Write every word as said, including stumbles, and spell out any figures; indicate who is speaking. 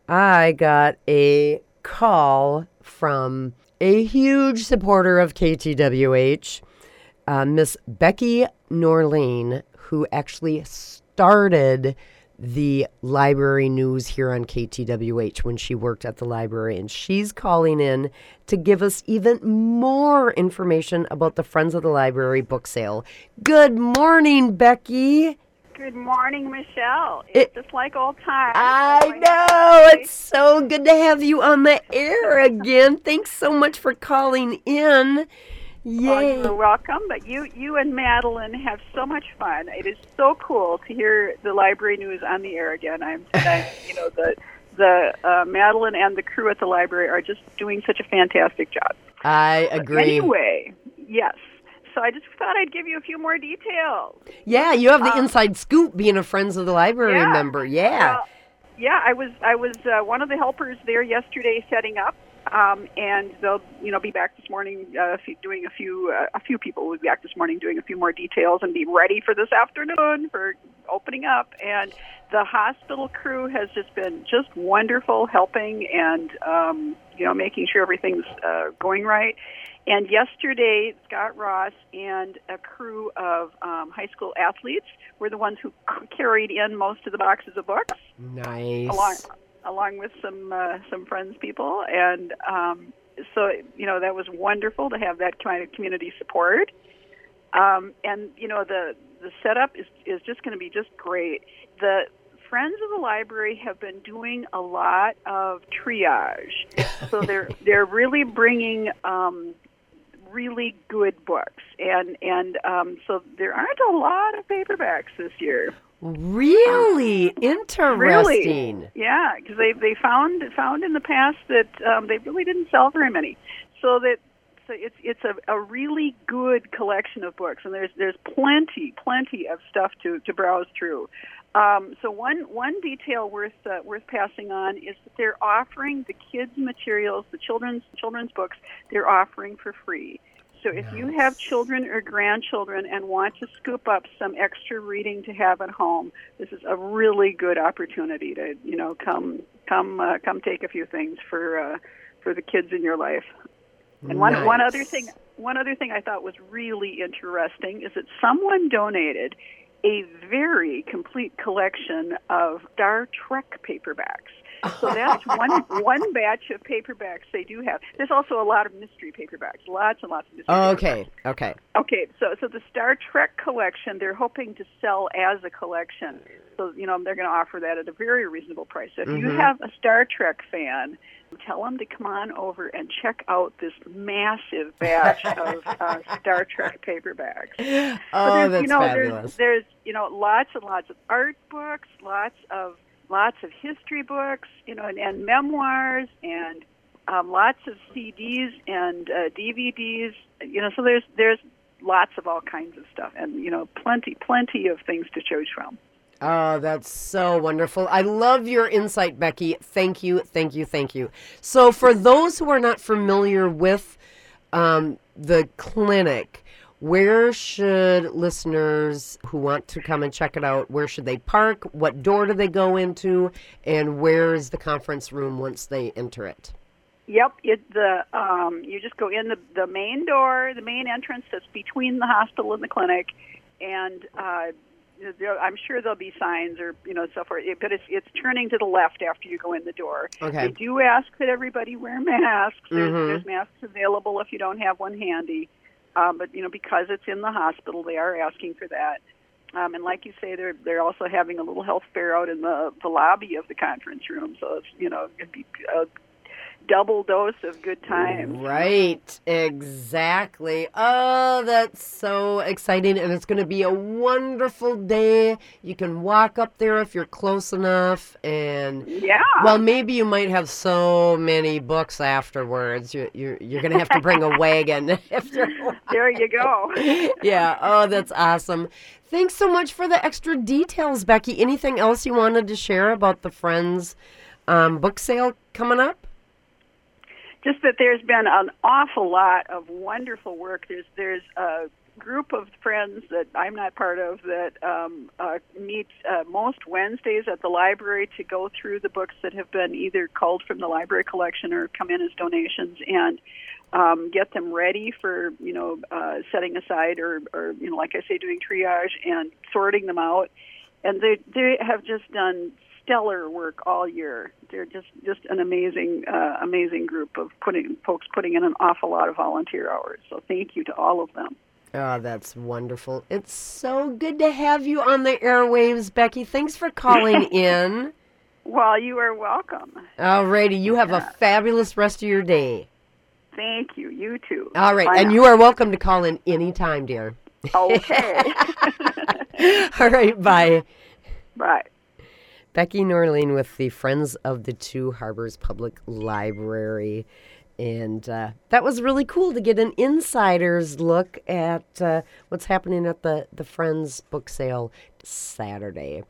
Speaker 1: I got a call from a huge supporter of K T W H, uh, Miss Becky Norleen, who actually started the library news here on K T W H when she worked at the library. And she's calling in to give us even more information about the Friends of the Library book sale. Good morning, Becky.
Speaker 2: Good morning, Michelle. It's it, just like old times.
Speaker 1: I oh know. It's so good to have you on the air again. Thanks so much for calling in. Yay.
Speaker 2: Well, you're welcome. But you, you and Madeline have so much fun. It is so cool to hear the library news on the air again. I'm, I'm you know, the the uh, Madeline and the crew at the library are just doing such a fantastic job.
Speaker 1: I agree.
Speaker 2: But anyway, yes. So I just thought I'd give you a few more details.
Speaker 1: Yeah, you have the um, inside scoop being a Friends of the Library
Speaker 2: yeah,
Speaker 1: member. Yeah.
Speaker 2: Uh, yeah, I was I was uh, one of the helpers there yesterday setting up. Um, and they'll, you know, be back this morning uh, doing a few. Uh, a few people will be back this morning doing a few more details and be ready for this afternoon for opening up. And the hospital crew has just been just wonderful, helping and um, you know making sure everything's uh, going right. And yesterday, Scott Ross and a crew of um, high school athletes were the ones who c- carried in most of the boxes of books.
Speaker 1: Nice.
Speaker 2: Along, along with some uh, some friends people, and um, so you know that was wonderful to have that kind of community support. Um, and you know the the setup is is just going to be just great. The Friends of the Library have been doing a lot of triage, so they're they're really bringing um, really good books, and and um, so there aren't a lot of paperbacks this year.
Speaker 1: Really interesting.
Speaker 2: Really, yeah, because they they found found in the past that um, they really didn't sell very many, so that so it's it's a, a really good collection of books, and there's there's plenty plenty of stuff to, to browse through. Um, so one one detail worth uh, worth passing on is that they're offering the kids' materials, the children's children's books, they're offering for free. So if nice. You have children or grandchildren and want to scoop up some extra reading to have at home, this is a really good opportunity to, you know, come come uh, come take a few things for uh, for the kids in your life. And one
Speaker 1: nice.
Speaker 2: one other thing one other thing I thought was really interesting is that someone donated a very complete collection of Star Trek paperbacks. So that's one one batch of paperbacks they do have. There's also a lot of mystery paperbacks, lots and lots of mystery
Speaker 1: oh,
Speaker 2: paperbacks.
Speaker 1: Okay, okay.
Speaker 2: Okay, so so the Star Trek collection, they're hoping to sell as a collection. So, you know, they're going to offer that at a very reasonable price. So if mm-hmm. you have a Star Trek fan, tell them to come on over and check out this massive batch of uh, Star Trek paperbacks.
Speaker 1: Oh, that's
Speaker 2: you know,
Speaker 1: fabulous.
Speaker 2: There's, there's, you know, lots and lots of art books, lots of lots of history books, you know, and, and memoirs, and um, lots of C Ds and uh, D V Ds. You know, so there's there's lots of all kinds of stuff, and you know, plenty plenty of things to choose from.
Speaker 1: Oh, that's so wonderful. I love your insight, Becky. Thank you, thank you, thank you. So for those who are not familiar with um, the clinic, where should listeners who want to come and check it out, where should they park? What door do they go into? And where is the conference room once they enter it?
Speaker 2: Yep, it, the um, you just go in the, the main door, the main entrance that's between the hospital and the clinic, and uh, I'm sure there'll be signs or you know so forth. But it's it's turning to the left after you go in the door.
Speaker 1: Okay.
Speaker 2: They do ask that everybody wear masks. There's,
Speaker 1: mm-hmm.
Speaker 2: there's masks available if you don't have one handy. Um, but you know, because it's in the hospital, they are asking for that. Um, and like you say, they're they're also having a little health fair out in the the lobby of the conference room. So it's you know it'd be a double dose of good times.
Speaker 1: Right, exactly. Oh, that's so exciting, and it's going to be a wonderful day. You can walk up there if you're close enough, and
Speaker 2: yeah.
Speaker 1: Well, maybe you might have so many books afterwards. You, you're you're going to have to bring a wagon. After
Speaker 2: there you go.
Speaker 1: Yeah. Oh, that's awesome. Thanks so much for the extra details, Becky. Anything else you wanted to share about the Friends um, book sale coming up?
Speaker 2: Just that there's been an awful lot of wonderful work. There's there's a group of friends that I'm not part of that um, uh, meet uh, most Wednesdays at the library to go through the books that have been either culled from the library collection or come in as donations, and um, get them ready for, you know, uh, setting aside or, or, you know, like I say, doing triage and sorting them out. And they they have just done stellar work all year. They're just, just an amazing, uh, amazing group of putting folks putting in an awful lot of volunteer hours. So thank you to all of them.
Speaker 1: Oh, that's wonderful. It's so good to have you on the airwaves, Becky. Thanks for calling in.
Speaker 2: Well, you are welcome.
Speaker 1: All righty. You have yeah. a fabulous rest of your day.
Speaker 2: Thank you. You too.
Speaker 1: All right.
Speaker 2: Bye
Speaker 1: and
Speaker 2: now.
Speaker 1: You are welcome to call in anytime, dear.
Speaker 2: Okay.
Speaker 1: All right. Bye.
Speaker 2: Bye.
Speaker 1: Becky Norling with the Friends of the Two Harbors Public Library. And uh, that was really cool to get an insider's look at uh, what's happening at the, the Friends book sale Saturday.